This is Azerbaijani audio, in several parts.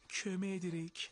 kömək edirik.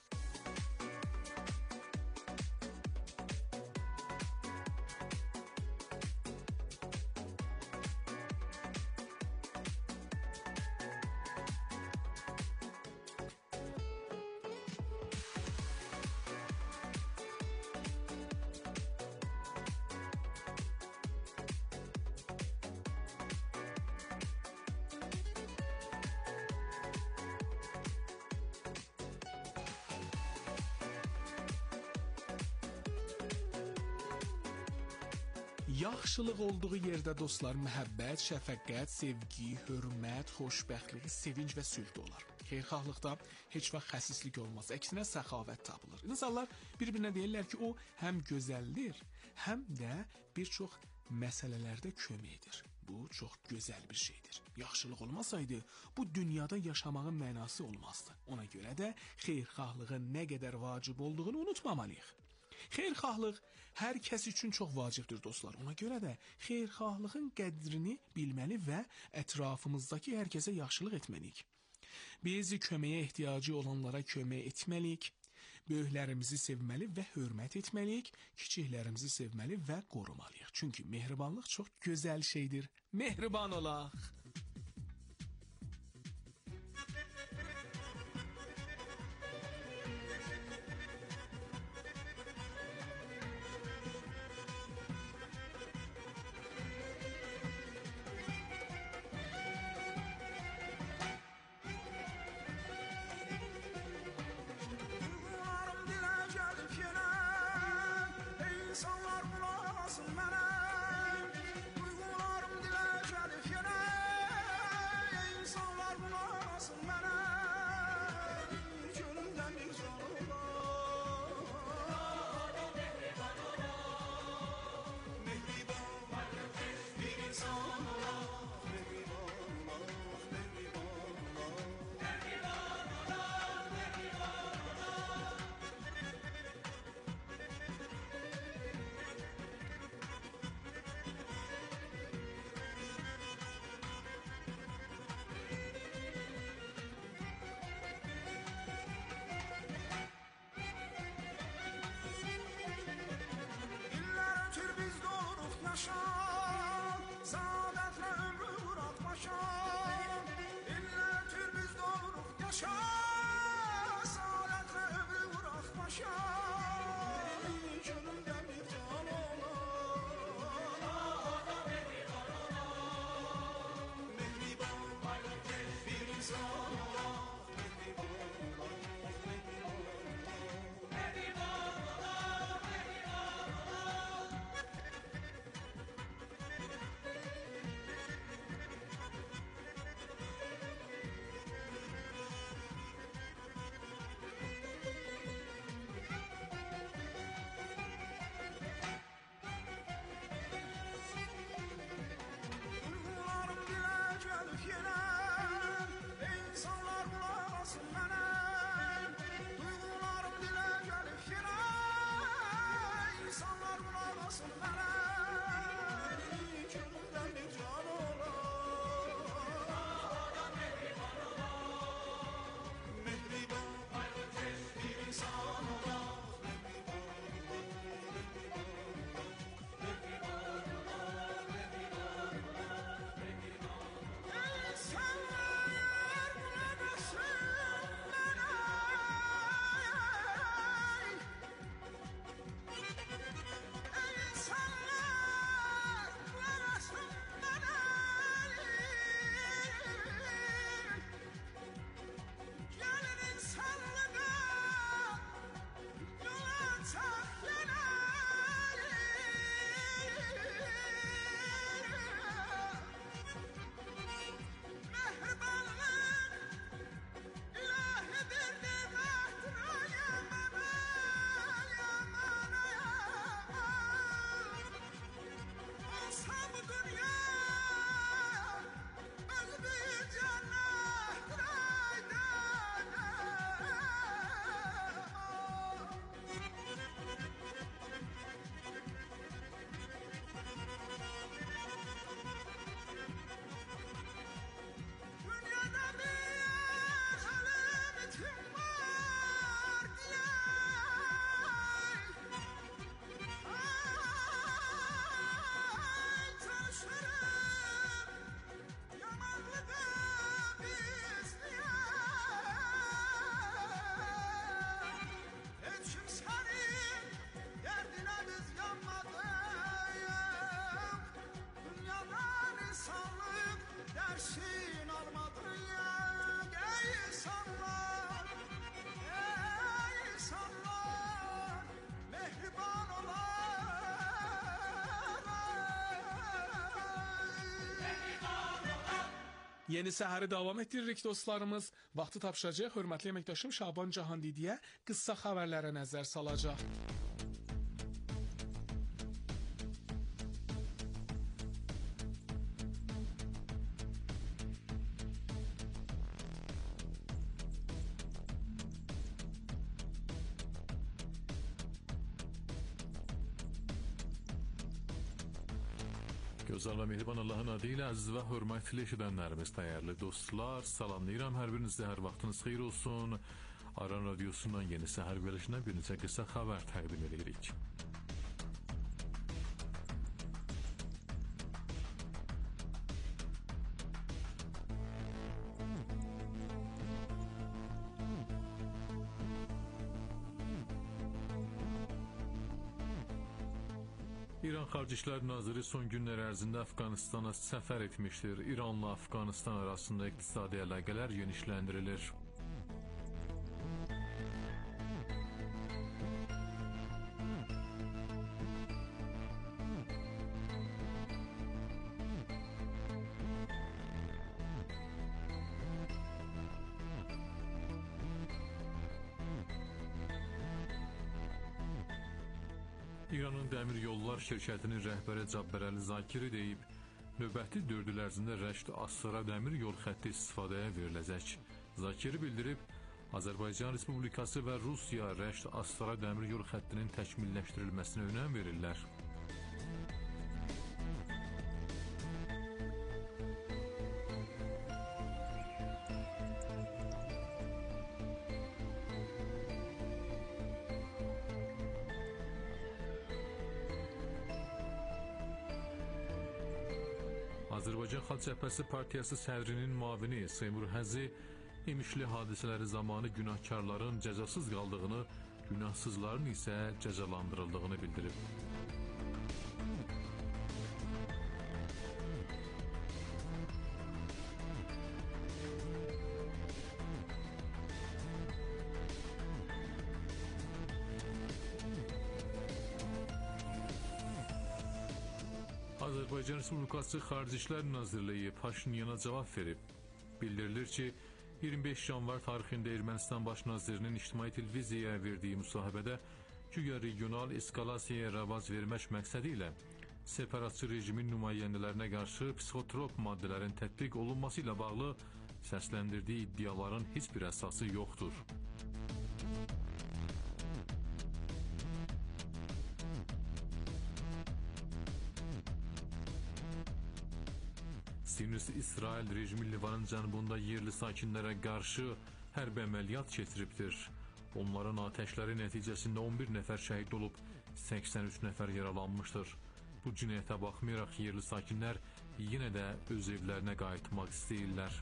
Yaxşılıq olduğu yerdə dostlar, məhəbbət, şəfəqət, sevgi, hörmət, xoşbəxtlik, sevinc və sülh olar. Xeyirxahlıqda heç vaxt xəsislik olmaz, əksinə səxavət tapılır. İnsanlar bir-birinə deyirlər ki, o həm gözəldir, həm də bir çox məsələlərdə kömək edir. Bu çox gözəl bir şeydir. Yaxşılıq olmasaydı, bu dünyada yaşamağın mənası olmazdı. Ona görə də xeyirxahlığın nə qədər vacib olduğunu unutmamalıyıq. Xeyirxahlıq hər kəs üçün çox vacibdir dostlar. Ona görə də xeyirxahlığın qədrini bilməli və ətrafımızdakı hər kəsə yaxşılıq etməliyik. Biz köməyə ehtiyacı olanlara kömək etməliyik. Böyüklərimizi sevməli və hörmət etməliyik. Kiçiklərimizi sevməli və qorumalıyıq. Çünki mehribanlıq çox gözəl şeydir. Mehriban olaq. İnsanlar bulasın mənə, duyğularım dilə gəlib yenə. Yeni səhəri davam etdiririk dostlarımız. Vaxtı tapışacaq. Hörmətli əməkdaşım Şaban Cahandidiyə qısa xəbərlərə nəzər salacaq. Gözəl və mehriban Allahın adı ilə əziz və hörmətli eşidənlərimiz, dəyərli dostlar, salamlayıram. Hər birinizdə hər vaxtınız xeyir olsun. Aran Radiosundan yeni səhər verilişinə bir neçə qısa xəbər təqdim edirik. İran Xarici İşlər Naziri son günlər ərzində Əfqanistana səfər etmişdir. İranla Əfqanistan arasında iqtisadi əlaqələr genişləndirilir. İranın Dəmir Yollar şirkətinin rəhbəri Cabbarəli Zakiri deyib, növbəti 4 il ərzində Rəşd-Astara dəmir yol xətti istifadəyə veriləcək. Zakiri bildirib, Azərbaycan Respublikası və Rusiya Rəşd-Astara dəmir yol xəttinin təkmilləşdirilməsinə önəm verirlər. Azərbaycan Xalq Cəbhəsi Partiyası sədrinin müavini Seymur Həzi imişli hadisələri zamanı günahkarların cəzasız qaldığını, günahsızların isə cəzalandırıldığını bildirib. Azərbaycan Respublikası Xarici İşlər Nazirliyi Paşinyana cavab verib. Bildirilir ki, 25 yanvar tarixində Ermənistan Baş Nazirinin İctimai Televiziyaya verdiyi müsahibədə güya regional eskalasiyaya rəvac vermək məqsədi ilə separatçı rejimin nümayəndələrinə qarşı psixotrop maddələrin tətbiq olunması ilə bağlı səsləndirdiyi iddiaların heç bir əsası yoxdur. Sinirlisi İsrail rejimi Livanın cənubunda yerli sakinlərə qarşı hərbi əməliyyat keçiribdir. Onların atəşləri nəticəsində 11 nəfər şəhid olub, 83 nəfər yaralanmışdır. Bu cinayətə baxmayaraq yerli sakinlər yenə də öz evlərinə qayıtmaq istəyirlər.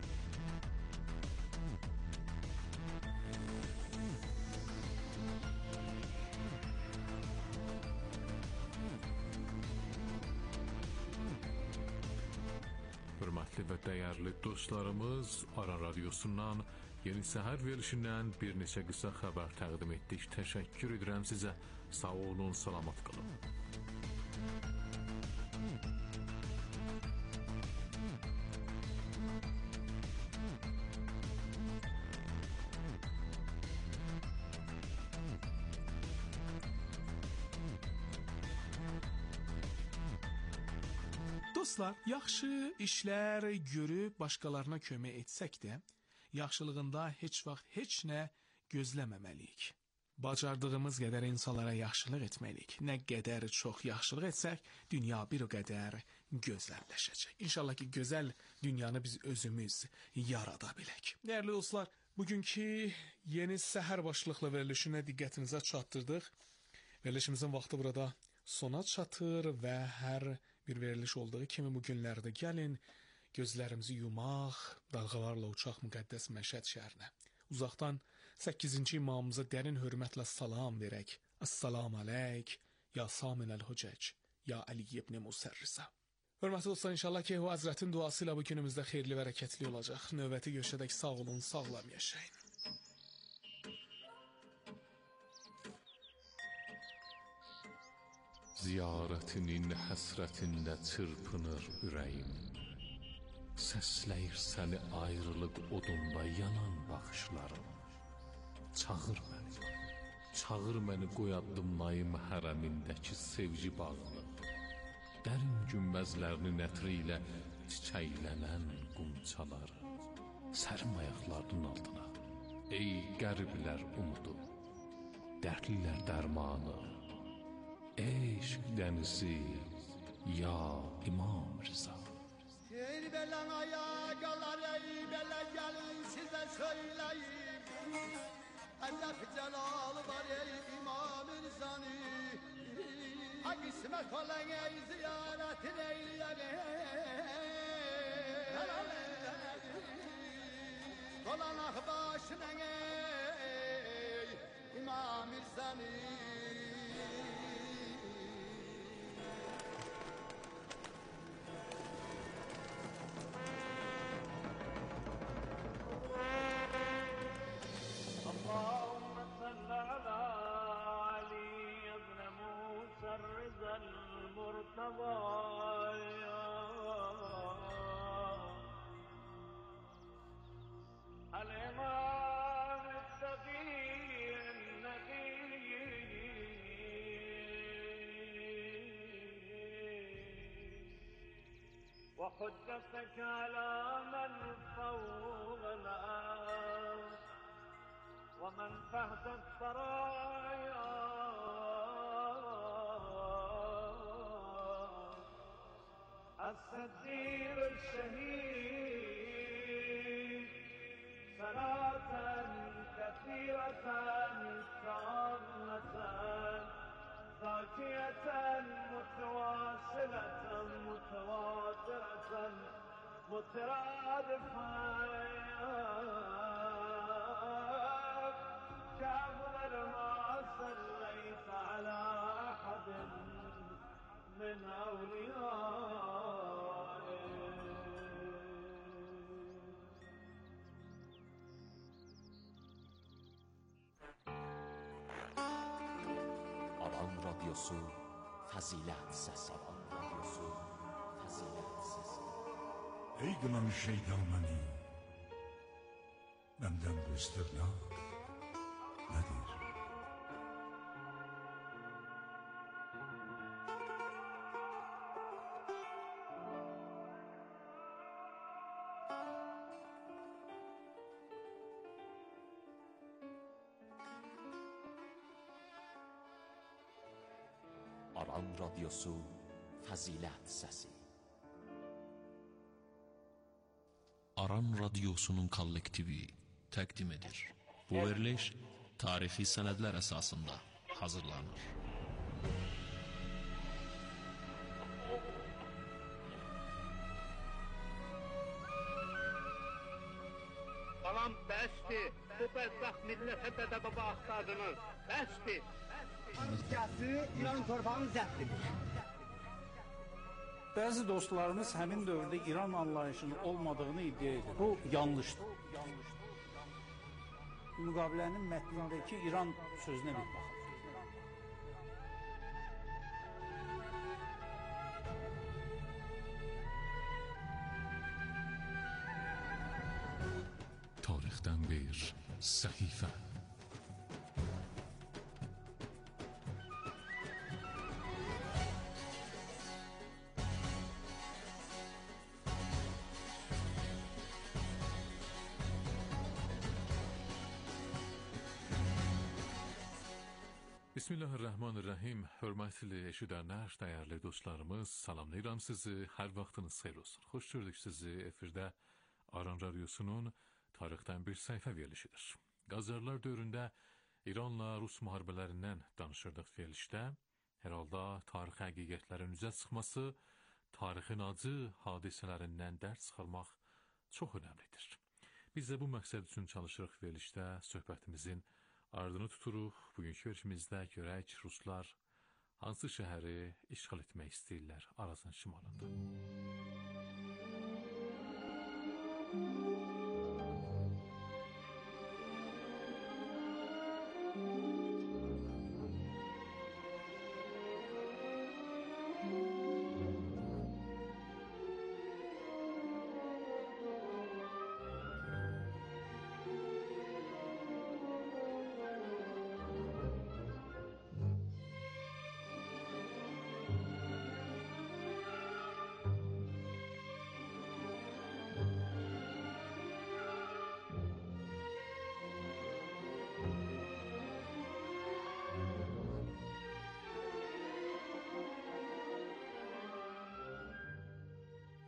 Hörmətli və dəyərli dostlarımız, Aran Radiosundan yeni səhər verilişindən bir neçə qısa xəbər təqdim etdik. Təşəkkür edirəm sizə. Sağ olun, salamat qalın. Dostlar, yaxşı işlər görüb başqalarına kömək etsək də, yaxşılığında heç vaxt heç nə gözləməməliyik. Bacardığımız qədər insanlara yaxşılıq etməliyik. Nə qədər çox yaxşılıq etsək, dünya bir o qədər gözəlləşəcək. İnşallah ki, gözəl dünyanı biz özümüz yarada bilək. Dəyərli dostlar, bugünkü yeni səhər başlıqlı verilişinə diqqətinizə çatdırdıq. Verilişimizin vaxtı burada sona çatır və hər bir veriliş olduğu kimi bu günlərdə gəlin, gözlərimizi yumaq, dalğalarla uçaq müqəddəs Məşəd şəhərinə. Uzaqdan 8-ci imamımıza dərin hörmətlə salam verək. Assalamu aleyk, ya Samin el-Hücec, ya Ali ibn Musərrisə. Hörmətli dostlar, inşallah ki, o Həzrətin duası ilə bu günümüzdə xeyirli və hərəkətli olacaq. Növbəti görüşədək sağ olun, sağlam yaşayın. Ziyarətinin həsrətində çırpınır ürəyim. səsləyir səni ayrılıq odunda yanan baxışlarım. Çağır məni qoyaddım Naim hərəmindəki sevgi bağını. Dərin günbəzlərinin ətri ilə çiçəklənən qumçaları. Sərim ayaqlarının altına, ey qəriblər umudu, dərdlilər dərmanı, eşq dənizi, ya İmam Rıza. Ey belən ayaqlar, ey belə gəlin sizə söyləyim. Əlləf cəlalı var ey İmam Rızanı. Ha qismət olan ey ziyarətin eyləyək. Dolanaq başına ey İmam Rızanı. الإمام التقي النبي وحجتك على من فوق الأرض ومن تحت الثرايا الصديق الشهيد صلاة كثيرة تامة ذاكية متواصلة متواترة مترادفة كأفضل ما صليت على أحد من أوليائه. Aran Radyosu Fazilet Sesi. Ey kınamış şeytan beni, benden bu istirna nedir? Aran Radyosu Fazilet Sesi. Aran Radyosu'nun kollektivi təqdim edir. Bu veriliş tarixi sənədlər əsasında hazırlanır. Salam bəsdir, bu bəzbaxt millətə dədə baba axtardınız, bəsdir. Gəlsi İran torpağını zəbt edir. Bəzi dostlarımız həmin dövrdə İran anlayışının olmadığını iddia edir. Bu yanlışdır. Müqavilənin mətnindəki İran sözünə bir baxın. Tarixdən bir səhifə. Bismillahirrahmanirrahim. Hörmətli eşidənlər, dəyərli dostlarımız, salamlayıram sizi. Hər vaxtınız xeyir olsun. Xoş gördük sizi efirdə Aran Radyosu'nun tarixdən bir səhifə verilişidir. Qazarlar dövründə İranla Rus müharibələrindən danışırdıq verilişdə. Hər halda tarix həqiqətlərin üzə çıxması, tarixin acı hadisələrindən dərs çıxarmaq çox önəmlidir. Biz də bu məqsəd üçün çalışırıq verilişdə söhbətimizin ardını tuturuq. Bugünkü verilişimizdə görək Ruslar hansı şəhəri işğal etmək istəyirlər Arazın şimalında.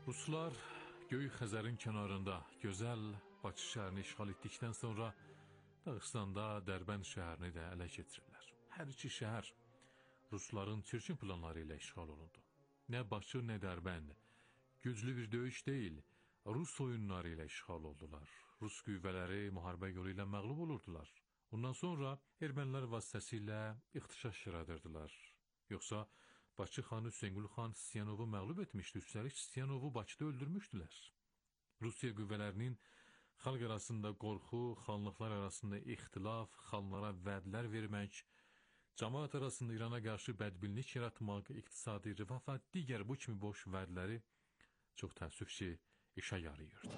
Ruslar Göyük Xəzərin kənarında gözəl Bakı şəhərini işğal etdikdən sonra Dağıstanda Dərbənd şəhərini də ələ keçirirlər. Hər iki şəhər Rusların çirkin planları ilə işğal olundu. Nə Bakı, nə Dərbənd güclü bir döyüş deyil, Rus oyunları ilə işğal oldular. Rus qüvvələri müharibə yolu ilə məğlub olurdular. Ondan sonra ermənilər vasitəsilə ixtişaş yaradırdılar. Yoxsa Bakı xanı Hüseynqulu xan Siyanovu məğlub etmişdi. Üstəlik Siyanovu Bakıda öldürmüşdülər. Rusiya qüvvələrinin xalq arasında qorxu, xanlıqlar arasında ixtilaf, xanlara vədlər vermək, cəmaət arasında İrana qarşı bədbinlik yaratmaq, iqtisadi rifah və digər bu kimi boş vədləri çox təəssüf ki, işə yarayırdı.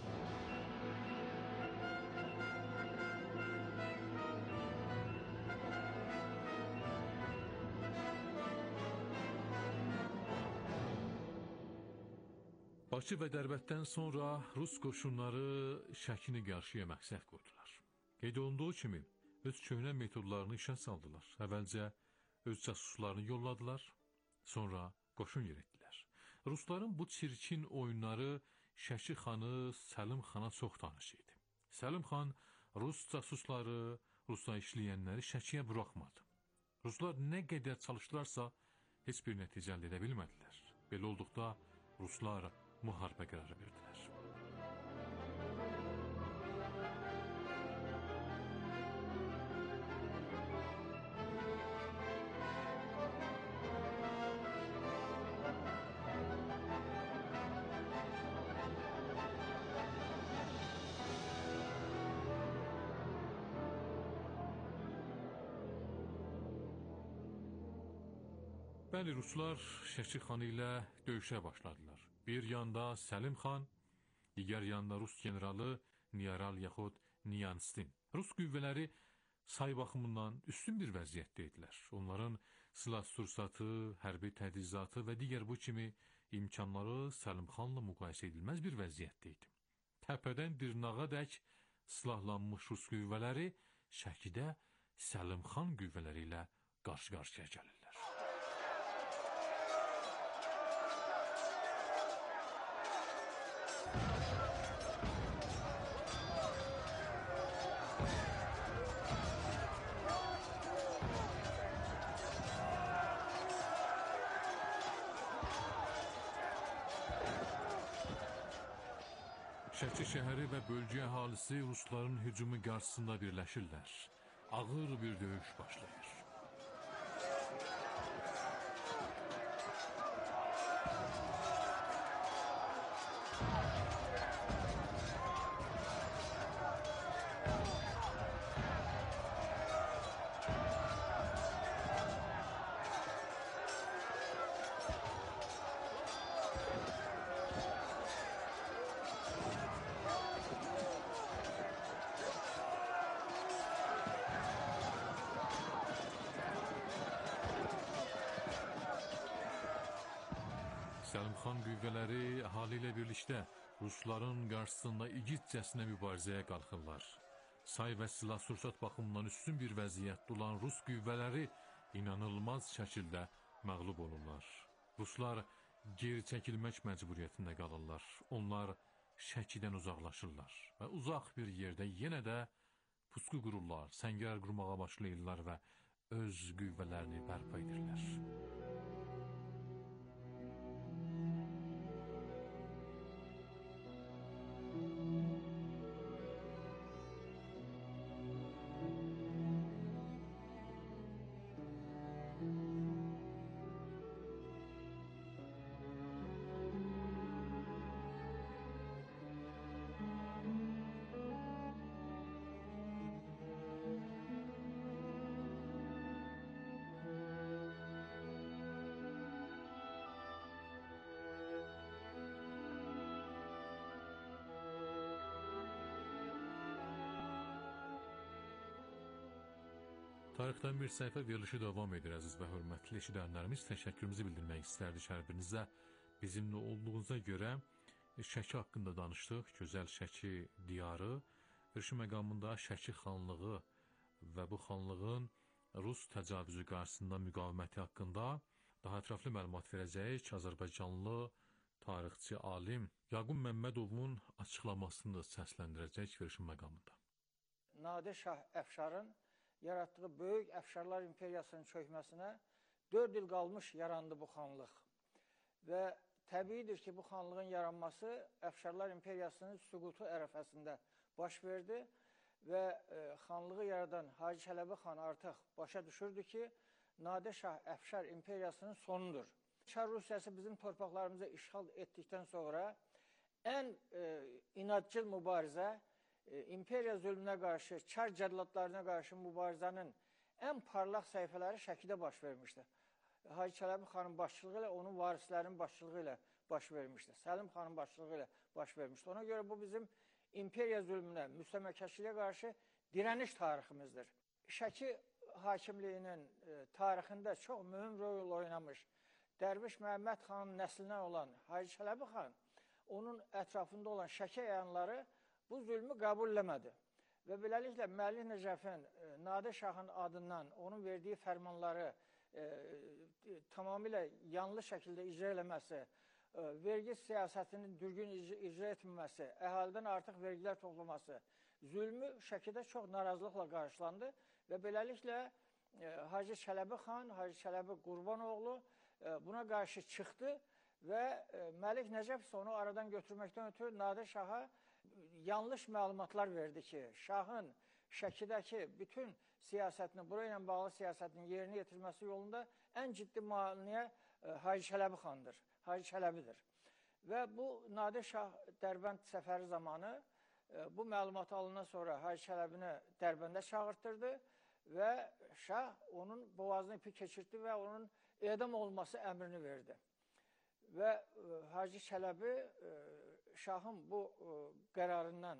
Bakı və Dərbətdən sonra Rus qoşunları Şəkini qarşıya məqsəd qoydular. Qeyd olunduğu kimi, öz köhnə metodlarını işə saldılar. Əvvəlcə öz casuslarını yolladılar, sonra qoşun yeritdilər. Rusların bu çirkin oyunları Şəki xanı Səlim xana çox tanış idi. Səlim xan Rus casusları, Rusla işləyənləri Şəkiyə buraxmadı. Ruslar nə qədər çalışdılarsa, heç bir nəticə əldə edə bilmədilər. Belə olduqda Ruslar müharibə qərarı verdilər. Bəli, Ruslar Şəki xanı ilə döyüşə başladılar. Bir yanda Səlim xan, digər yanda Rus generalı Niyaral yaxud Niyanstin. Rus qüvvələri say baxımından üstün bir vəziyyətdə idilər. Onların silah-sursatı, hərbi tədrizatı və digər bu kimi imkanları Səlim xanla müqayisə edilməz bir vəziyyətdə idi. Təpədən dırnağadək silahlanmış Rus qüvvələri Şəkidə Səlim xan qüvvələri ilə qarşı-qarşıya gəlirlər. Şəki şəhəri və bölgə əhalisi Rusların hücumu qarşısında birləşirlər. Ağır bir döyüş başlayır. Səlim xan qüvvələri əhali ilə birlikdə Rusların qarşısında igidcəsinə mübarizəyə qalxırlar. Say və silah-sursat baxımından üstün bir vəziyyətdə olan Rus qüvvələri inanılmaz şəkildə məğlub olurlar. Ruslar geri çəkilmək məcburiyyətində qalırlar. Onlar Şəkidən uzaqlaşırlar və uzaq bir yerdə yenə də pusqu qururlar, səngər qurmağa başlayırlar və öz qüvvələrini bərpa edirlər. Tarixdən bir səhifə verilişi davam edir, əziz və hörmətli eşidənlərimiz. Təşəkkürümüzü bildirmək istərdik hər birinizə. Bizimlə olduğunuza görə Şəki haqqında danışdıq. Gözəl Şəki diyarı, Rüşü məqamında Şəki xanlığı və bu xanlığın Rus təcavüzü qarşısında müqaviməti haqqında daha ətraflı məlumat verəcəyik. Azərbaycanlı Tarixçi alim Yaqub Məmmədovun açıqlamasını da səsləndirəcək verişin məqamında. Nadir Şah Əfşarın yaratdığı böyük Əfşarlar İmperiyasının çökməsinə 4 il qalmış yarandı bu xanlıq. Və təbiidir ki, bu xanlığın yaranması Əfşarlar İmperiyasının süqutu ərəfəsində baş verdi və xanlığı yaradan Hacı Çələbi xan artıq başa düşürdü ki, Nadir Şah Əfşar İmperiyasının sonudur. Çar Rusiyası bizim torpaqlarımıza işğal etdikdən sonra ən inadcıl mübarizə, imperiya zülmünə qarşı, çar cəlladlarına qarşı mübarizənin ən parlaq səhifələri Şəkidə baş vermişdi. Hacı Çələbi xanın başçılığı ilə, onun varislərinin başçılığı ilə baş vermişdi. Səlim xanın başçılığı ilə baş vermişdi. Ona görə bu bizim imperiya zülmünə, müstəmləkəçiliyə qarşı dirəniş tariximizdir. Şəki hakimliyinin tarixində çox mühüm rol oynamış Dərviş Məhəmməd xanın nəslindən olan Hacı Çələbi xan, onun ətrafında olan Şəki əyanları bu zülmü qəbul eləmədi. Və beləliklə Məlik Nəcəfin Nadir Şahın adından onun verdiyi fərmanları tamamilə yanlış şəkildə icra eləməsi, vergi siyasətinin düzgün icra etməməsi, əhalidən artıq vergilər toplaması, zülmü Şəkidə çox narazılıqla qarşılandı və beləliklə Hacı Çələbi xan, Hacı Çələbi Qurbanoğlu buna qarşı çıxdı və Məlik Nəcəf isə onu aradan götürməkdən ötürü Nadir Şaha yanlış məlumatlar verdi ki, Şahın Şəkidəki bütün siyasətini, burayla bağlı siyasətinin yerinə yetirilməsi yolunda ən ciddi maniyə Hacı Çələbi xandır, Hacı Çələbidir. Və bu Nadir Şah Dərbənd səfəri zamanı bu məlumatı alından sonra Hacı Çələbini Dərbəndə çağırtdırdı və Şah onun boğazını ipi keçirtdi və onun edam olması əmrini verdi. Və Hacı Çələbi Şahın bu qərarından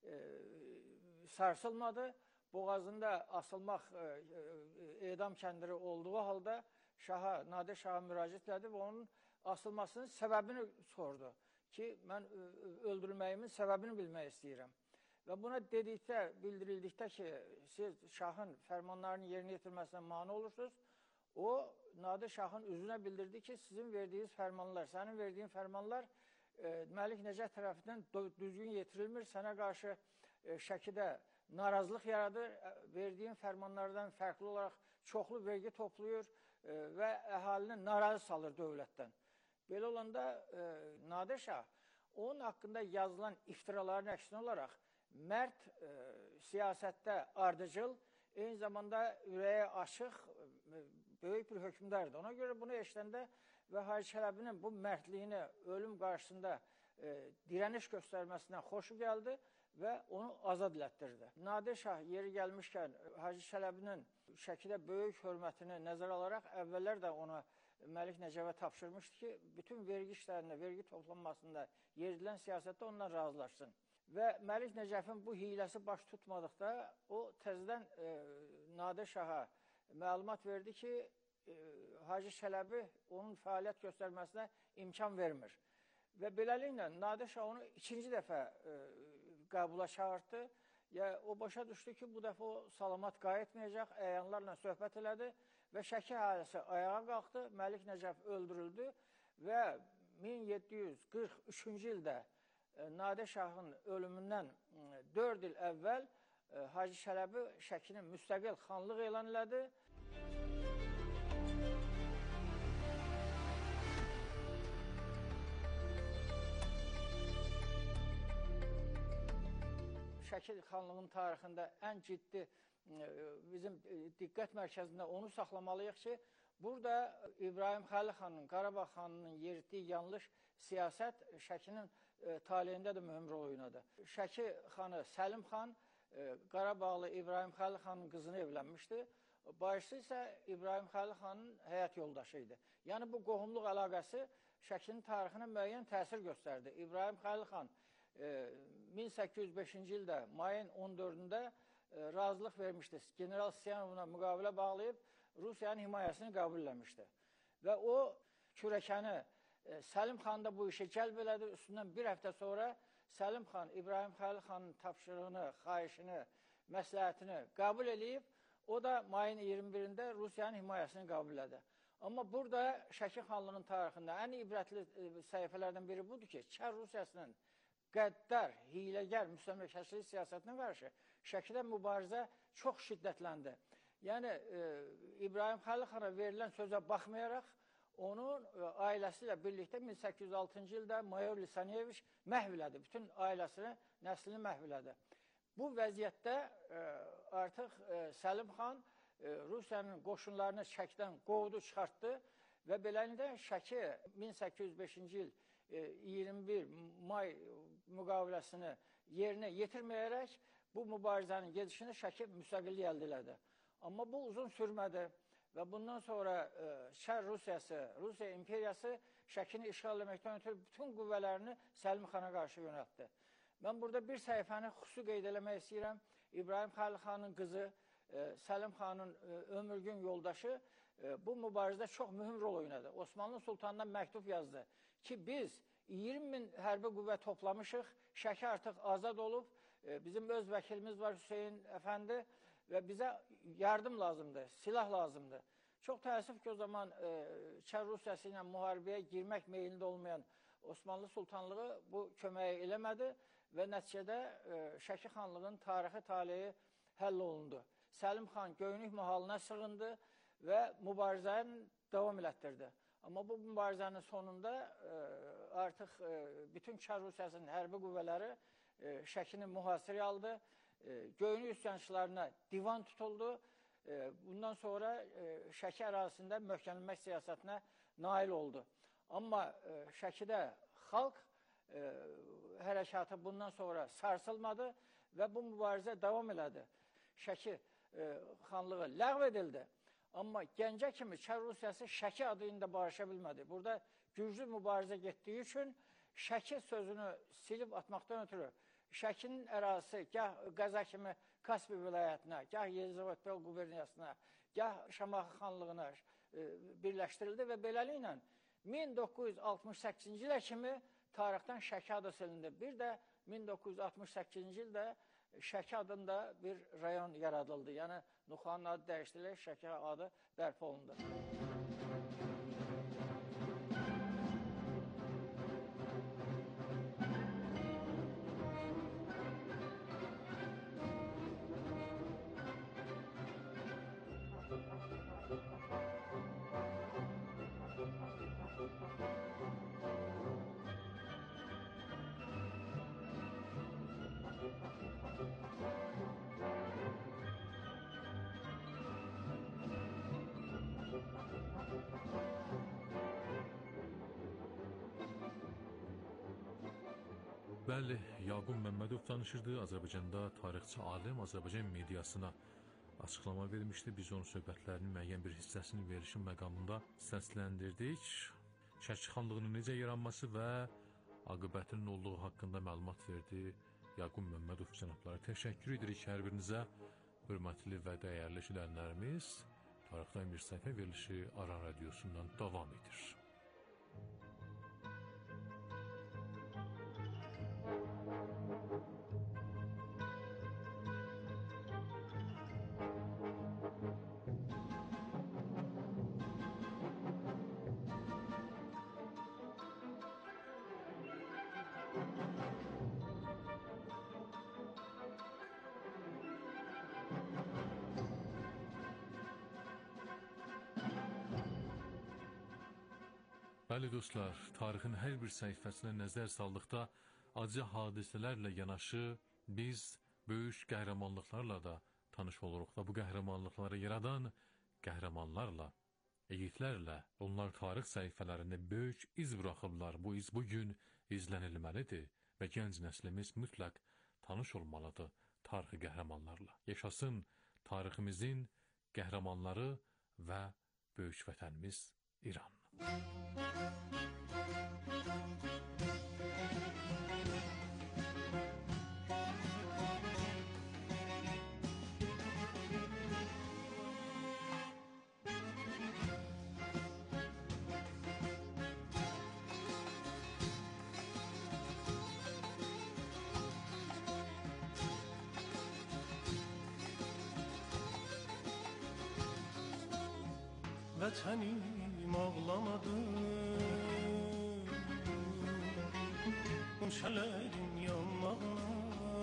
sarsılmadı. Boğazında asılmaq edam kəndiri olduğu halda Nadir Şaha müraciət elədi və onun asılmasının səbəbini sordu ki, mən öldürülməyimin səbəbini bilmək istəyirəm. Və buna bildirildikdə ki, siz Şahın fərmanlarının yerinə yetirməsinə mane olursunuz, o, Nadir Şahın üzünə bildirdi ki, sizin verdiyiniz fərmanlar, sənin verdiyin fərmanlar Məlik Nəcəf tərəfindən düzgün yetirilmir, sənə qarşı Şəkidə narazılıq yaradır, verdiyin fərmanlardan fərqli olaraq çoxlu vergi toplayır və əhalini narazı salır dövlətdən. Belə olanda Nadir Şah, onun haqqında yazılan iftiraların əksinə olaraq mərd siyasətdə ardıcıl, eyni zamanda ürəyə açıq, böyük bir hökmdardır. Ona görə bunu eşidəndə və Hacı Çələbinin bu mərdliyini ölüm qarşısında dirəniş göstərməsindən xoşu gəldi və onu azad elətdirdi. Nadir Şah yeri gəlmişkən Hacı Çələbinin Şəkidə böyük hörmətini nəzərə alaraq əvvəllər də ona Məlik Nəcəfə tapşırmışdı ki, bütün vergi işlərində, vergi toplanmasında, yeridilən siyasətdə ondan razılaşsın. Və Məlik Nəcəfin bu hiləsi baş tutmadıqda o təzədən Nadir Şaha məlumat verdi ki, Hacı Çələbi onun fəaliyyət göstərməsinə imkan vermir. Və beləliklə Nadir Şah onu ikinci dəfə qəbula çağırdı. O başa düşdü ki, bu dəfə o salamat qayıtmayacaq, əyanlarla söhbət elədi və Şəki ailesi ayağa qalxdı, Məlik Nəcəf öldürüldü və 1743-cü ildə Nadir Şahın ölümündən 4 il əvvəl Hacı Çələbi Şəkinin müstəqil xanlıq elan elədi. Şəki xanlığının tarixində ən ciddi bizim diqqət mərkəzində onu saxlamalıyıq ki, burada İbrahim Xəlil xanın, Qarabağ xanının yeritdiyi yanlış siyasət Şəkinin taleyində də mühüm rol oynadı. Şəki xanı Səlim xan Qarabağlı İbrahim Xəlil xanın qızını evlənmişdi. Bacısı isə İbrahim Xəlil xanın həyat yoldaşı idi. Yəni bu qohumluq əlaqəsi Şəkinin tarixinə müəyyən təsir göstərdi. İbrahim Xəlil xan 1805-ci ildə mayın 14-də razılıq vermişdi. General Siyanovla müqavilə bağlayıb Rusiyanın himayəsini qəbul eləmişdi. Və o kürəkəni Səlim xan da bu işə cəlb elədi. Üstündən bir həftə sonra Səlim xan İbrahim Xəlil xanın tapşırığını, xahişini, məsləhətini qəbul eləyib. O da mayın 21-də Rusiyanın himayəsini qəbul elədi. Amma burada Şəki xanlığının tarixində ən ibrətli səhifələrdən biri budur ki, Çar Rusiyasının qəddar, hiləgər, müstəmləkəçilik siyasətinə qarşı Şəkidə mübarizə çox şiddətləndi. Yəni, İbrahim Xəlil xana verilən sözə baxmayaraq, onun ailəsi ilə birlikdə 1806-cı ildə Mayor Lisaneviç məhv elədi. Bütün ailəsini, nəslini məhv elədi. Bu vəziyyətdə artıq Səlim xan Rusiyanın qoşunlarını Şəkidən qovdu, çıxartdı və beləliklə Şəki 1805-ci il 21 may müqaviləsini yerinə yetirməyərək bu mübarizənin gedişini Şəki müstəqillik əldə elədi. Amma bu uzun sürmədi və bundan sonra Çar Rusiyası, Rusiya imperiyası Şəkini işğal etməkdən ötürü bütün qüvvələrini Səlim xana qarşı yönəltdi. Mən burada bir səhifəni xüsusi qeyd eləmək istəyirəm. İbrahim Xəlil xanın qızı, Səlim xanın ömürgün yoldaşı bu mübarizədə çox mühüm rol oynadı. Osmanlı Sultanına məktub yazdı ki, biz 20 min hərbi qüvvə toplamışıq, Şəki artıq azad olub, bizim öz vəkilimiz var Hüseyin Əfəndi və bizə yardım lazımdır, silah lazımdır. Çox təəssüf ki, o zaman Çar Rusiyası ilə müharibəyə girmək meylində olmayan Osmanlı Sultanlığı bu köməyi eləmədi və nəticədə Şəki xanlığının tarixi taleyi həll olundu. Səlim xan Göynük mahalına sığındı və mübarizəni davam elətdirdi. Amma bu mübarizənin sonunda artıq bütün Çar Rusiyasının hərbi qüvvələri Şəkini mühasirəyə aldı. Göynük üsyançılarına divan tutuldu. Bundan sonra Şəki ərazisində möhkəmlənmək siyasətinə nail oldu. Amma Şəkidə xalq hərəkatı bundan sonra sarsılmadı və bu mübarizə davam elədi. Şəki xanlığı ləğv edildi. Amma Gəncə kimi Çar Rusiyası Şəki adı ilə barışa bilmədi. Burada güclü mübarizə getdiyi üçün Şəki sözünü silib atmaqdan ötürü Şəkinin ərazisi gah Qaza kimi Kaspi vilayətinə, gah Yelizavetbel quberniyasına, gah Şamaxı xanlığına birləşdirildi və beləliklə 1968-ci ilə kimi tarixdən Şəki adı silindi. Bir də 1968-ci ildə Şəki adında bir rayon yaradıldı. Yəni, Nuxanın adı dəyişdirilərək Şəki adı bərpa olundu. Bəli, Yaqub Məmmədov danışırdı. Azərbaycanda tarixçi alim Azərbaycan mediasına açıqlama vermişdi. Biz onun söhbətlərinin müəyyən bir hissəsini verişin məqamında səsləndirdik. Şəki xanlığının necə yaranması və aqibətinin olduğu haqqında məlumat verdi Yaqub Məmmədov cənabları. Təşəkkür edirik hər birinizə, hörmətli və dəyərli izləyənlərimiz. Tarixdən bir səhifə verilişi Aran Radiosundan davam edir. Bəli dostlar, tarixin hər bir səhifəsinə nəzər saldıqda acı hadisələrlə yanaşı biz böyük qəhrəmanlıqlarla da tanış oluruq və bu qəhrəmanlıqları yaradan qəhrəmanlarla, yiğitlərlə onlar tarix səhifələrində böyük iz buraxıblar. Bu iz bugün izlənilməlidir və gənc nəslimiz mütləq tanış olmalıdır tarixi qəhrəmanlarla. Yaşasın tariximizin qəhrəmanları və böyük vətənimiz İran. Və vətənim ağlamadı. Şələrin yanmağına,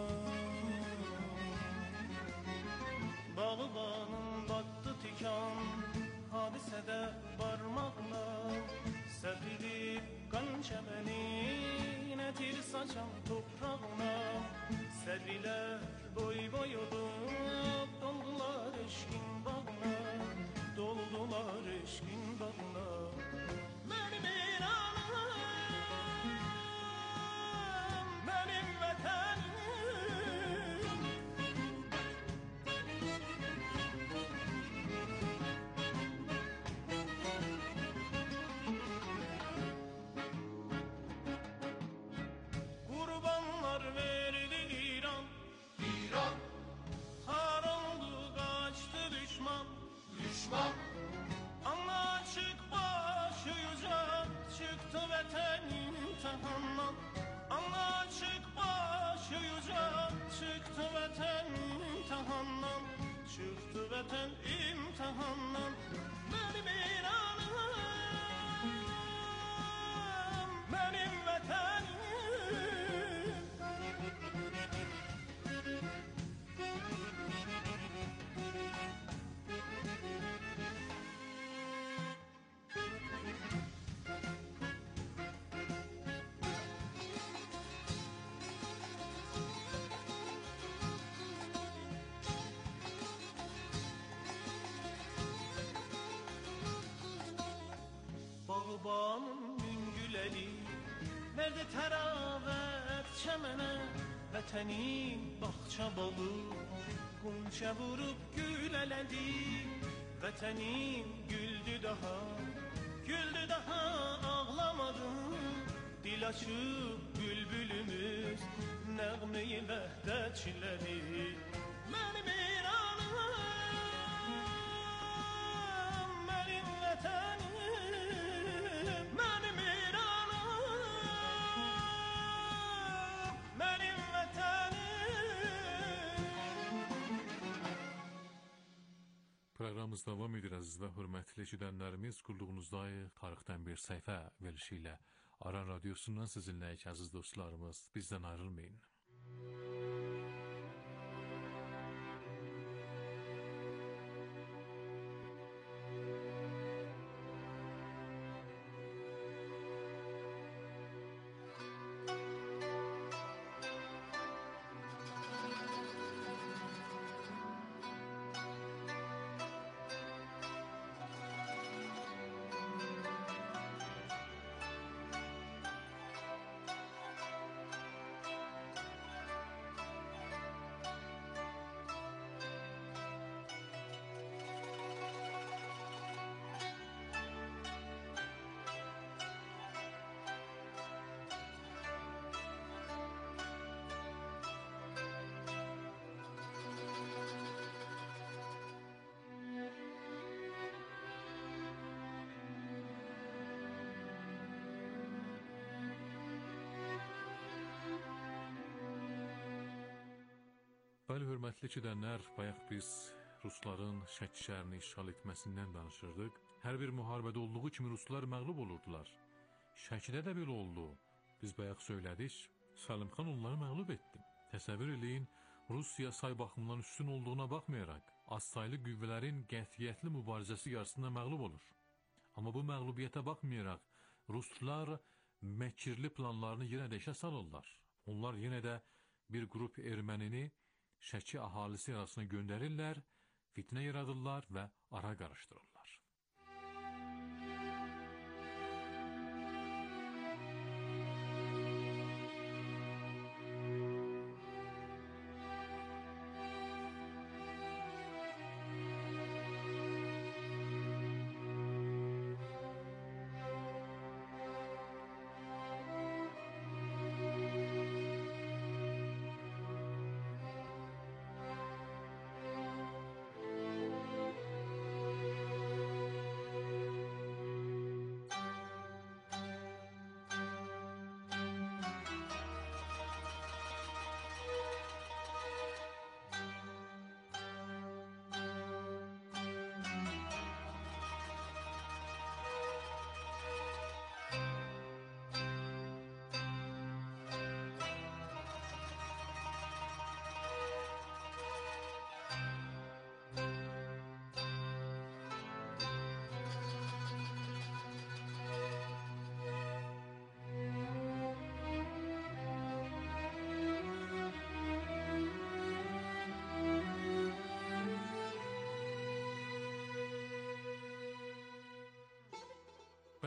bağbanın batdı tikan, hadisədə barmağına, səpilib qan çəməni, nətir saçan toprağına, səbrilər boy boy olub, doldular eşqin bağına, doldular eşqin bağına. Mənim İranım, mənim vətənim. Qurbanlar verdi İran, İran. Har oldu qaçdı düşman, düşman. Anla açık başı yüce, çıktı vətən imtihandan. Anla açık başı yüce, çıktı vətən imtihandan. Çıktı vətən imtihandan. Mənim İranım, mənim vətənim. Bağbanın müngüləri verdi təravət çəmənə, vətənim bağça bağı qunçə vurub gül ələdi, vətənim güldü daha ağlamadı, dil açıb bülbülümüz nəğməyi vəhdətçiləri. Mənim İranım, mənim vətənim. Proqramımız davam edir əziz və hörmətli eşidənlərimiz. Qulluğunuzdayıq. Tarixdən bir səhifə verilişi ilə Aran Radiosundan sizinləyik əziz dostlarımız. Bizdən ayrılmayın. Bəli, hörmətli eşidənlər, bayaq biz Rusların Şəki şəhərini işğal etməsindən danışırdıq. Hər bir müharibədə olduğu kimi Ruslar məğlub olurdular. Şəkidə də belə oldu. Biz bayaq söylədik, Səlimxan onları məğlub etdi. Təsəvvür eləyin, Rusiya say baxımından üstün olduğuna baxmayaraq, azsaylı qüvvələrin qətiyyətli mübarizəsi qarşısında məğlub olur. Amma bu məğlubiyyətə baxmayaraq, Ruslar məkirli planlarını yenə də işə salırlar. Onlar yenə də bir qrup ermənini Şəki əhalisi arasına göndərirlər, fitnə yaradırlar və ara qarışdırırlar.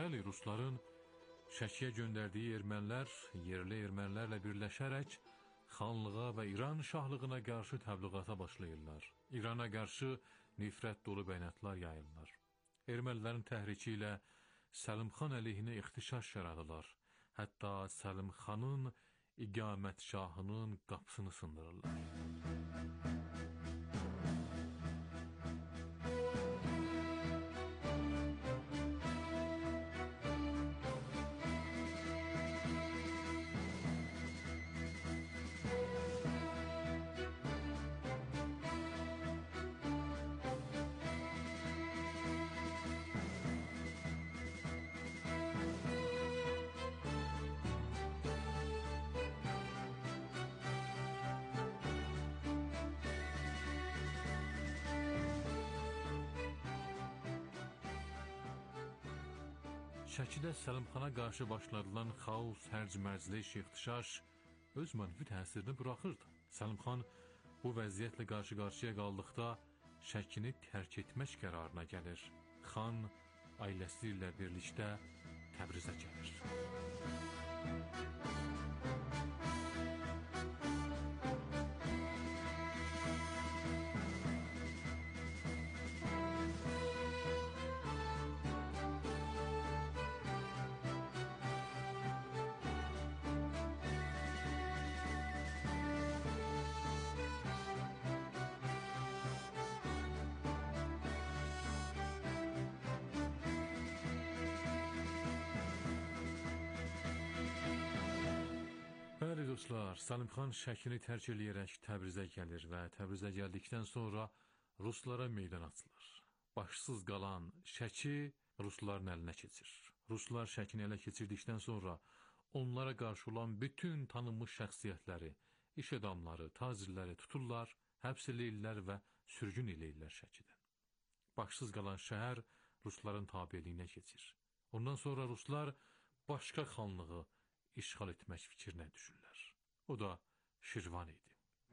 Bəli, Rusların Şəkiyə göndərdiyi ermənilər yerli ermənilərlə birləşərək xanlığa və İran şahlığına qarşı təbliğata başlayırlar. İrana qarşı nifrət dolu bəyanatlar yayırlar. Ermənilərin təhriki ilə Səlim xan əleyhinə ixtişaş yaradılar. Hətta Səlim xanın iqamətgahının qapısını sındırırlar. Şəkidə Səlimxana qarşı başladılan xaos, hərc-mərclik, ixtişaş öz mənfi təsirini buraxırdı. Səlimxan bu vəziyyətlə qarşı-qarşıya qaldıqda Şəkini tərk etmək qərarına gəlir. Xan ailəsi ilə birlikdə Təbrizə gəlir. Bəli dostlar, Səlimxan Şəkini tərk eləyərək Təbrizə gəlir və Təbrizə gəldikdən sonra Ruslara meydan açılır. Başsız qalan Şəki Rusların əlinə keçir. Ruslar Şəkini ələ keçirdikdən sonra onlara qarşı olan bütün tanınmış şəxsiyyətləri, iş adamları, tacirləri tuturlar, həbs eləyirlər və sürgün eləyirlər Şəkidən. Başsız qalan şəhər Rusların tabeliyinə keçir. Ondan sonra Ruslar başqa xanlığı işğal etmək fikrinə düşürlər. O da Şirvan idi.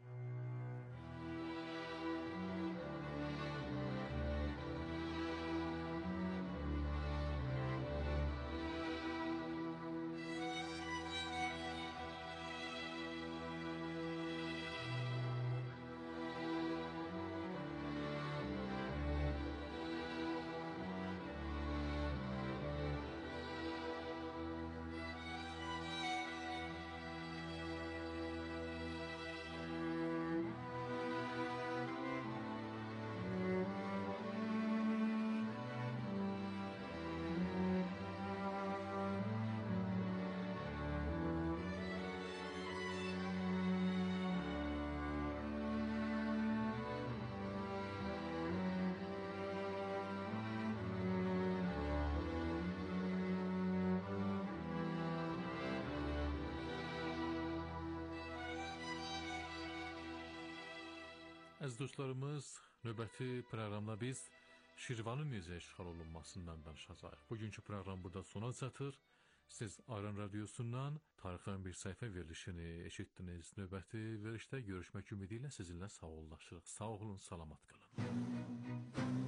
Əziz dostlarımız, növbəti proqramda biz Şirvanın necə işğal olunmasından danışacağıq. Bugünkü proqram burada sona çatır. Siz Aran Radiosundan tarixdən bir səhifə verilişini eşitdiniz. Növbəti verilişdə görüşmək ümidi ilə sizinlə sağollaşırıq. Sağ olun, salamat qalın.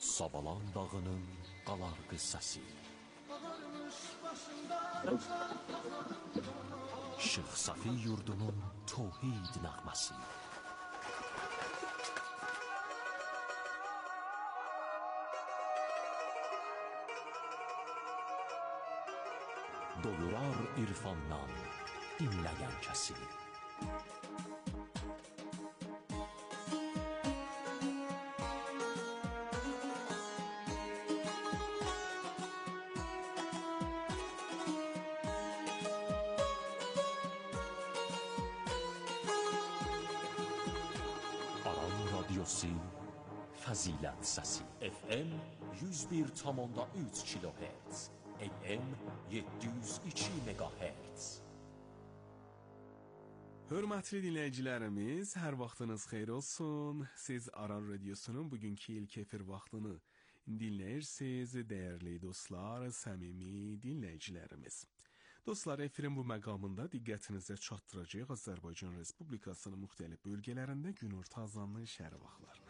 Savalan dağının qalar qıssası. Şeyx Safi yurdunun tövhid nəğməsi. Doyurar irfandan dinləyən kəsi. Aran radyosu Fəzilət səsi. FM 101,3 kHz. AM 702 MHz. Hörmətli dinləyicilərimiz, hər vaxtınız xeyir olsun. Siz Aran Radyosu'nun bugünkü ilk efir vaxtını dinləyirsiniz, dəyərli dostlar, səmimi dinləyicilərimiz. Dostlar, efirin bu məqamında diqqətinizə çatdıracaq Azərbaycan Respublikasının müxtəlif bölgələrində günorta azanının şəhər vaxtlarına.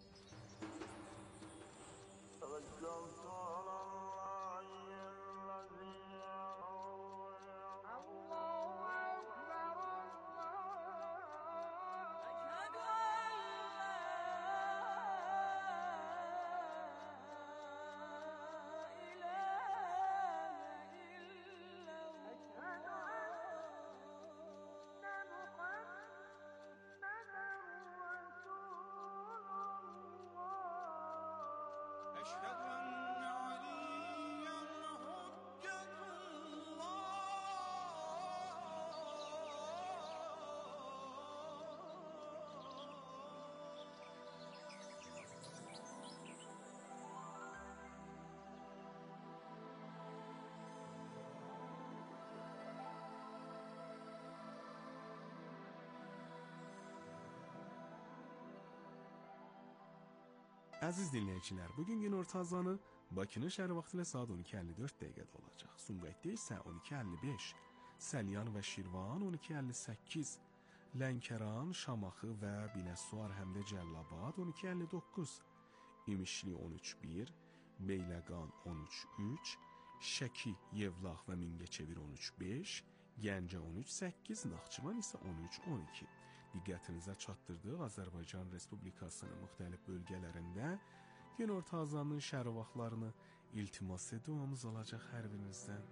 Əziz dinləyicilər, bugün günorta azanı Bakının şəhər vaxtı ilə saat 12:54 dəqiqədə olacaq. Sumqayıtda isə 12:55, Səlyan və Şirvan 12:58, Lənkəran, Şamaxı və Biləsuvar həm də Cəllabad 12:59, İmişli 13:1, Beyləqan 13:3, Şəki, Yevlax və Mingəçevir 13:5, Gəncə 13:8, Naxçıvan isə 13:12. Diqqətinizə çatdırdıq Azərbaycan Respublikasının müxtəlif bölgələrində günorta azanının şəhər vaxtlarını iltimas ediyoruz olacaq hər birinizdən.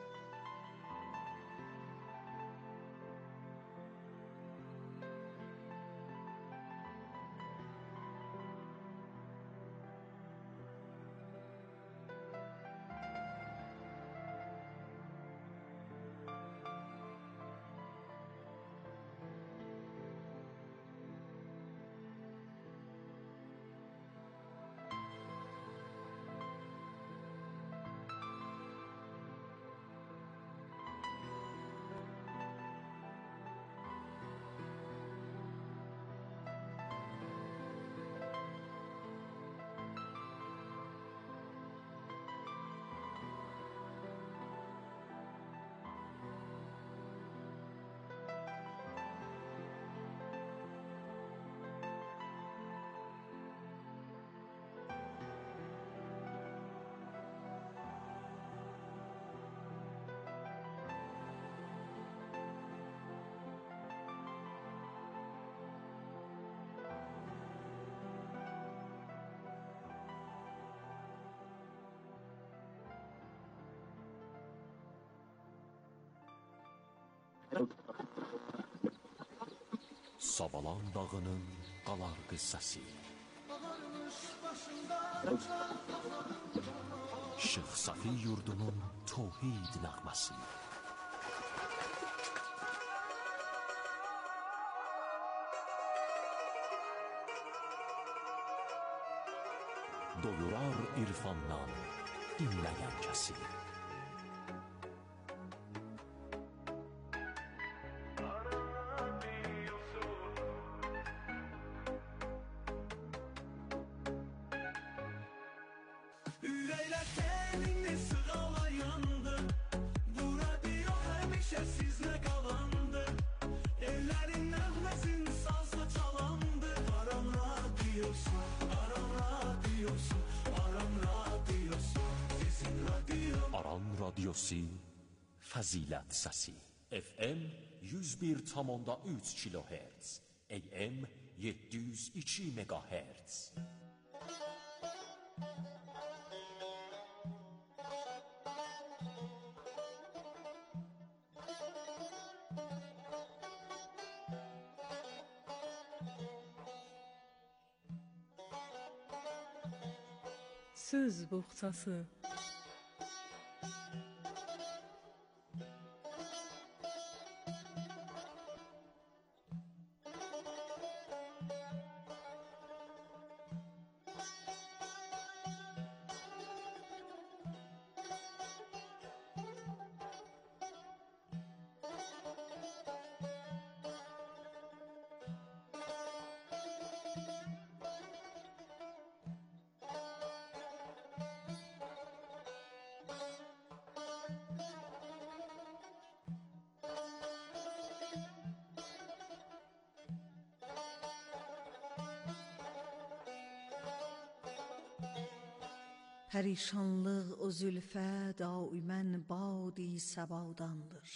Savalan dağının qalar qıssası. Şeyx Safi yurdunun tövhid nəğməsi. Doyurar irfandan dinləyən kəsi. Aran radyosu رادیوسی فضیلت سسی FM 101.3 kilohertz AM 702 megahertz Söz boğçası. Pərişanlıq o zülfə daimən badi səbadandır.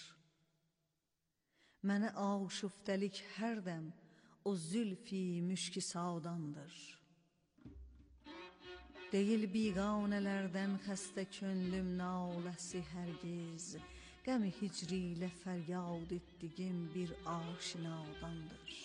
Mənə aşuftəlik hər dəm o zülfi müşki sadandır. Deyil biganələrdən xəstə könlüm naləsi hərgiz, qəmi hicri ilə fəryad etdigim bir aşinadandır.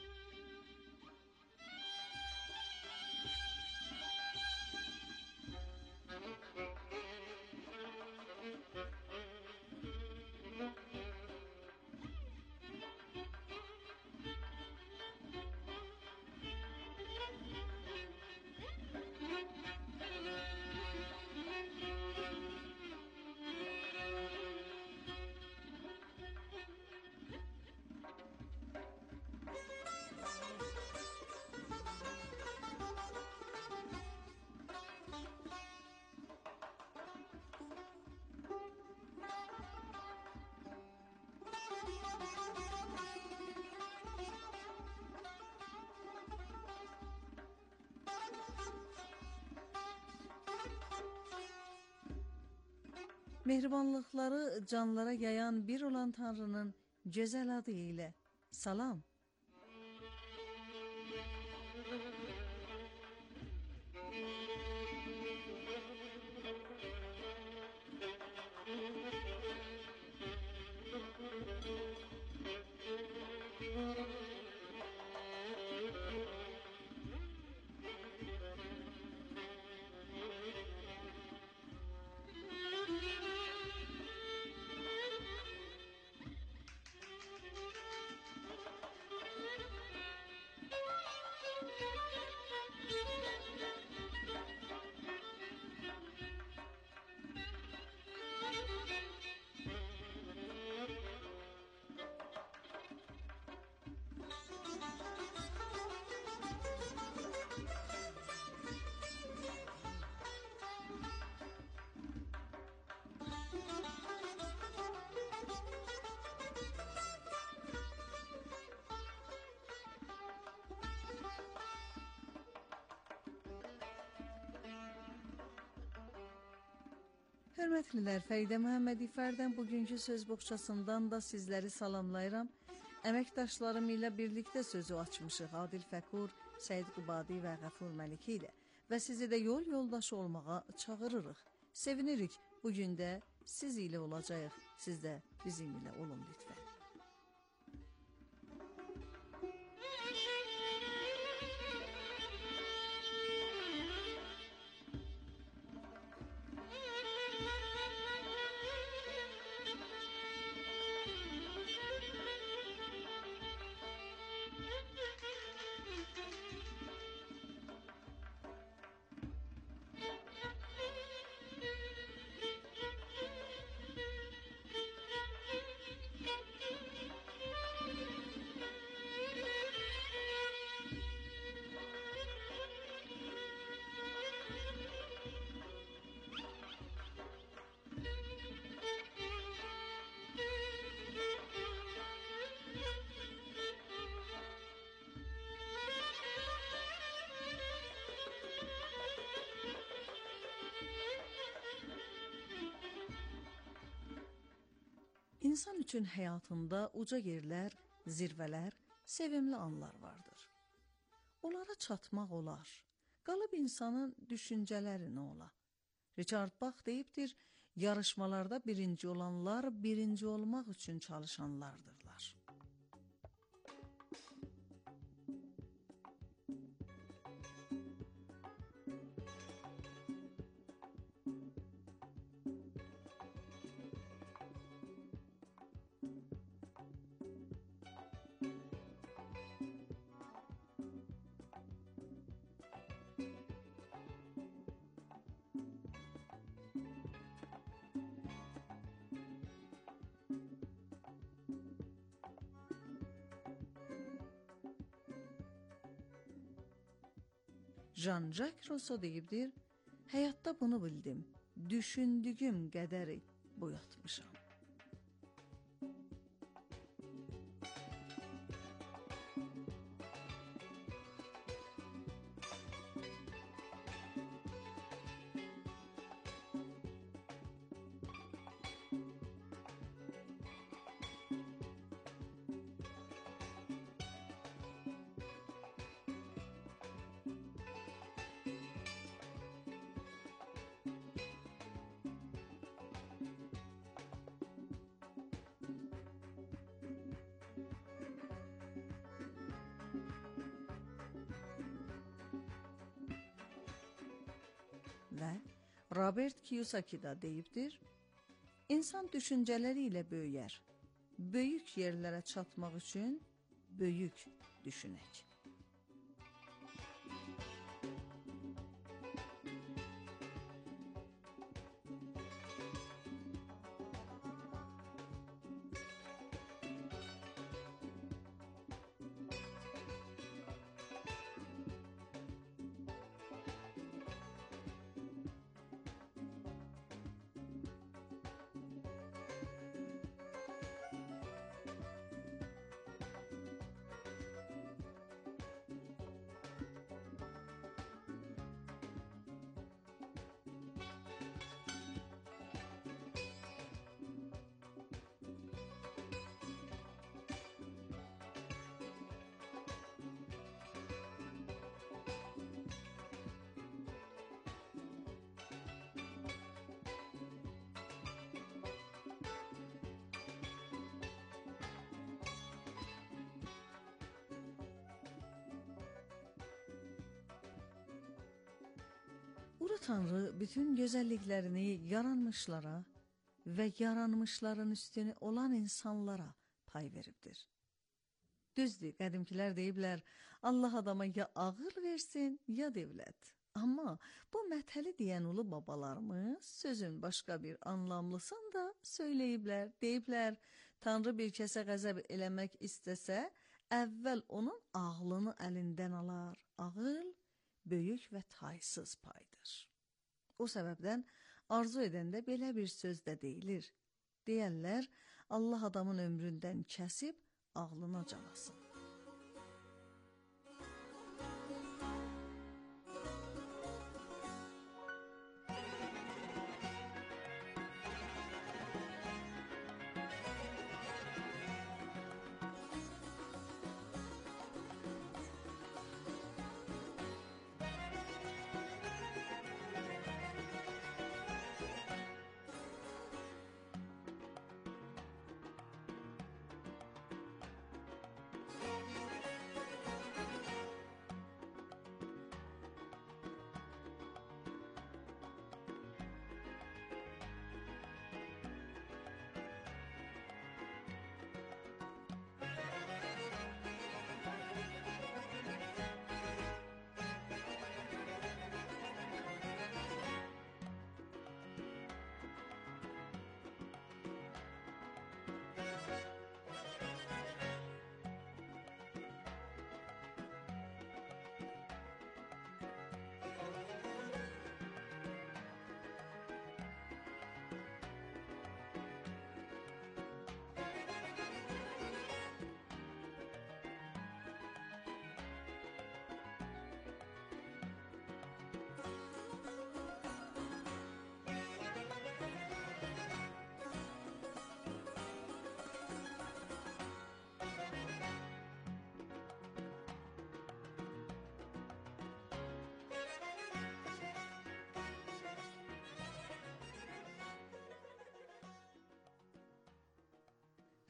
Mehribanlıqları canlara yayan bir olan Tanrının gözəl adı ilə salam. Hörmətlilər, Fəridə Məhəmmədifərdən bugünkü söz boğçasından da sizləri salamlayıram. Əməkdaşlarım ilə birlikdə sözü açmışıq Adil Fəkur, Səid Qubadi və Qəfur Məliki ilə və sizi də yol yoldaşı olmağa çağırırıq. Sevinirik, bugün də siz ilə olacağıq, siz də bizim ilə olun lütfən. İnsan üçün həyatında uca yerlər, zirvələr, sevimli anlar vardır. Onlara çatmaq olar. Qalıb insanın düşüncələri nə ola? Richard Bach deyibdir, yarışmalarda birinci olanlar birinci olmaq üçün çalışanlardırlar. Jean-Jacques Rousseau deyibdir, həyatda bunu bildim, düşündüyüm qədəri boyatmışam. Və Robert Kiyosaki da deyibdir, insan düşüncələri ilə böyüyər. Böyük yerlərə çatmaq üçün böyük düşünək. Ulu Tanrı bütün gözəlliklərini yaranmışlara və yaranmışların üstünü olan insanlara pay veribdir. Düzdür, qədimkilər deyiblər, Allah adama ya ağıl versin, ya devlət. Amma bu məthəli deyən ulu babalarımız sözün başqa bir anlamlısını da söyləyiblər. Deyiblər, Tanrı bir kəsə qəzəb eləmək istəsə, əvvəl onun ağlını əlindən alar. Ağıl böyük və taysız paydır. O səbəbdən arzu edəndə belə bir söz də deyilir. Deyərlər, Allah adamın ömründən kəsib ağlına calasın.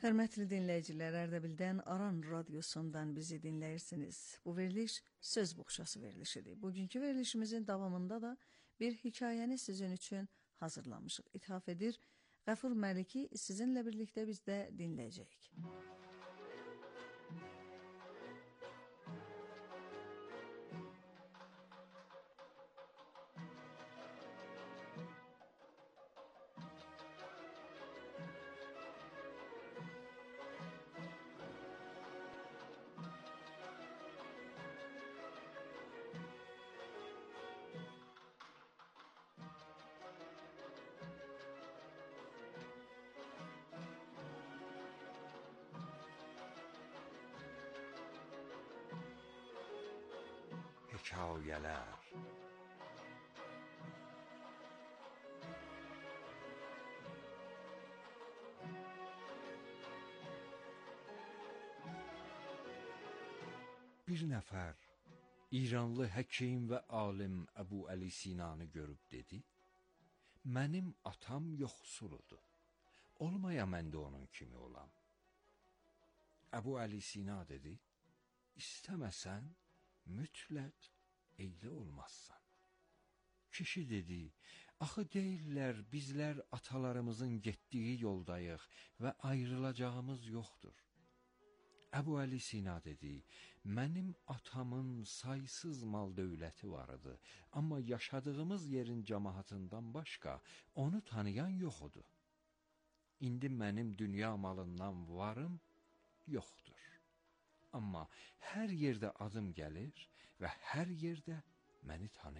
Hörmətli dinləyicilər, Ərdəbildən Aran radiosundan bizi dinləyirsiniz. Bu veriliş söz boğçası verilişidir. Bugünkü verilişimizin davamında da bir hekayəni sizin üçün hazırlamışıq. İthaf edir Qəfur Məliki sizinlə birlikdə biz də dinləyəcəyik. Hekayələr. Bir nəfər İranlı həkim və alim Əbu Əli Sinanı görüb dedi: "Mənim atam yoxsuludur. Olmaya mən də onun kimi olam." Əbu Əli Sina dedi: "İstəməsən mütləq eyli olmazsan." Kişi dedi: "Axı deyirlər bizlər atalarımızın getdiyi yoldayıq və ayrılacağımız yoxdur." Əbu Əli Sina dedi: "Mənim atamın saysız mal dövləti vardı, amma yaşadığımız yerin cəmaatından başqa onu tanıyan yoxudur. İndi mənim dünya malından varım yoxdur. Amma hər yerdə adım gəlir və hər yerdə məni tanıyır."